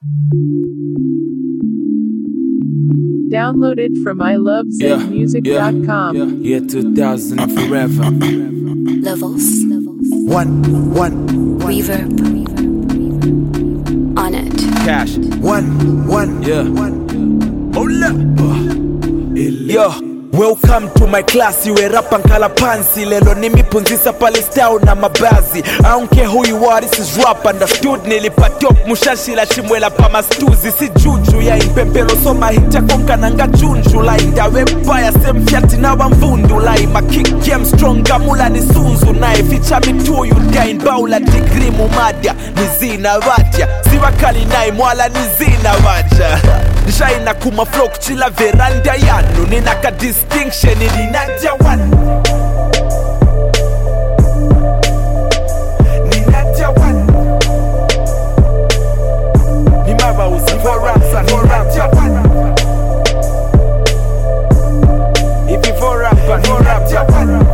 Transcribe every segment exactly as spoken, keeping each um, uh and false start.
Downloaded from I love zen music dot com. Yeah, yeah. Year two thousand and forever. Levels. One, one, Reverb. On it. Cash. one, one, Yeah. Hold up. Yo, welcome to my class. Iwe rapa nkala pansi. Lelo nimipunzisa pale style na mabazi. I don't care who you are, this is rap understood. Nilipatop mushashila chimwela pa mastuzi. Si juju ya impempelo soma hita konka nanga junju. La indawe mpaya semfiati na wamvundu. La ima kick game strong gamula ni sunzu. Na ificha mituyu dain baula degree mumadia. Nizina vatia, siwa kali na imwala nizina vaja. Nishaina kuma flow kuchila veranda yanu. Ninaka distinction ninaja one. Ninaja one. Nimaba usi for raps and for ninaja one. If you for rap and for ninaja one.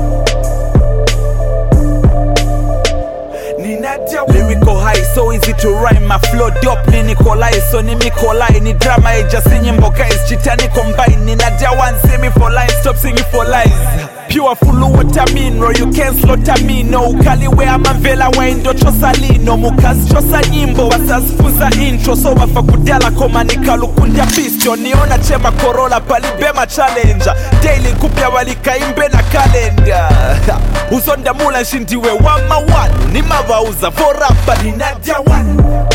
Lyrical high, so easy to rhyme. My flow dope, ni Nikolai, so ni Mikolai. Ni drama, I just singing guys. Chitani combine, ni Nadia one, say me for lines, stop singing for lies. Pure full what I mean, bro, you can't slaughter me. No, Kali where I'm a vela, where in Docho Salino. Mukas chosa nyimbo, wasas fuza intro. So wafakudela koma nikalukundia pisto. Niona chema Corolla, palibema challenger. Daily kupia walika imbe na kalenda. Usonda mula shindiwe wama wanu. Ni mavauza for rapa ni Nadia one.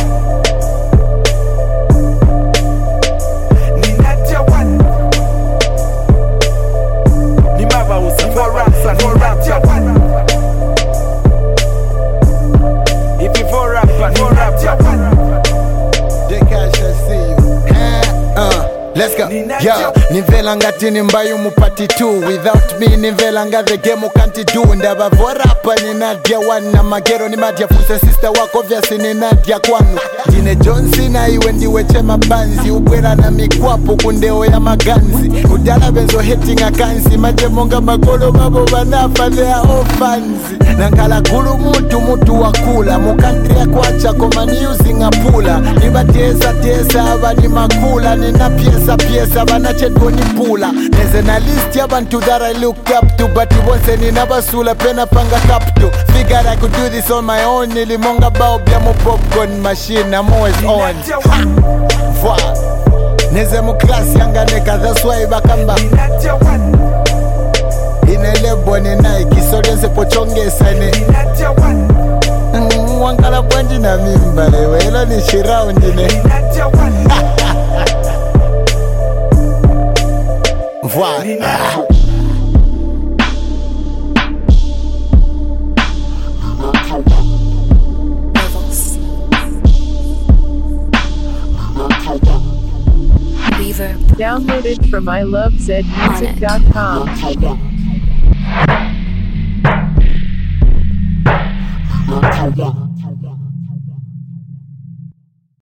Ni Nadia one. Ni mavauza for rapa ni Nadia one. If you for rapa ni Nadia one. They can't see you. Uh. Let's go. Yo, nivela ngati nimbayu mupati two. Without me nivela nga the game ukanti do. Ndaba vorapa ni Nadia one. Na magero ni Madia Fuse sister wako obviously ni Nadia kwanu. Jine Johnson na iwe ndiwe chema banzi. Ubwera na mikwapu kundeo ya maganzi. Udala benzo hating akansi. Maje monga magolo mabo banafa they are all fans. Nankala gulu mutu mutu wakula. Mukantri ya kwacha komani using a pula. Niba tiesa tiesa abadi makula. Nina piesa piesa banachedwo ni pula. Neze na list ya bantu that I look up to. But it wasn't in abasula pena panga cap to. Figured I could do this on my own. Nilimonga bao bia mo popcorn machine. I'm always on. Fwa Neze mu class yanga neka. That's why bakamba inelebo ni Nike. So dense pochonge sane Mwangala bwanji na mimba lewe. Ilo ni shiraundi ne Voilà. Levels. Reverb. Downloaded from I love zen music dot com.